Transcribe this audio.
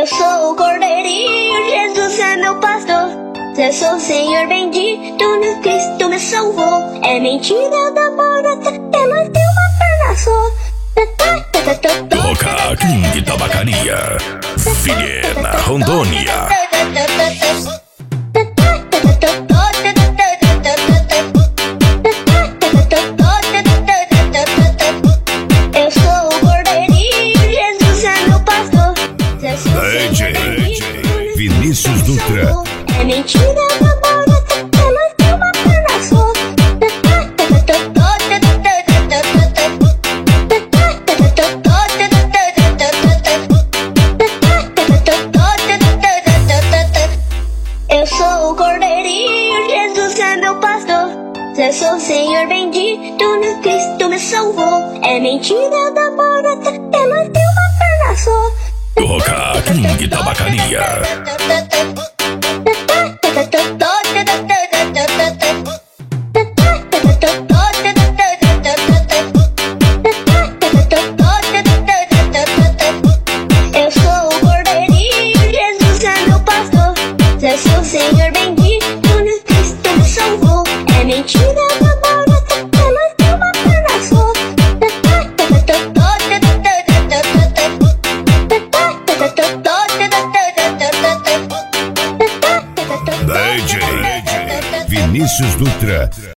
sou o cordeirinho, Jesus é meu pastor. Eu sou o Senhor bendito, no Cristo me salvou. É mentira da morata, ela tem uma perna só. Toca King Tabacaria, Figueira, Rondônia. Eu sou o cordeirinho, Jesus é meu pastor. Eu sou o Senhor bendito, Vinícius Dutra. é mentira da morata, ela tem uma perna só. Eu sou o cordeirinho, Jesus é meu pastor. Eu sou o Senhor bendito, no Cristo me salvou. É mentira da morata, ela tem uma perna só. Toca King Tabacaria. Eu sou o cordeirinho, Jesus é meu pastor. Eu sou o Senhor bendito, no Cristo me salvou. É mentira da morata, ela tem uma perna só. DJ Vinícius Dutra.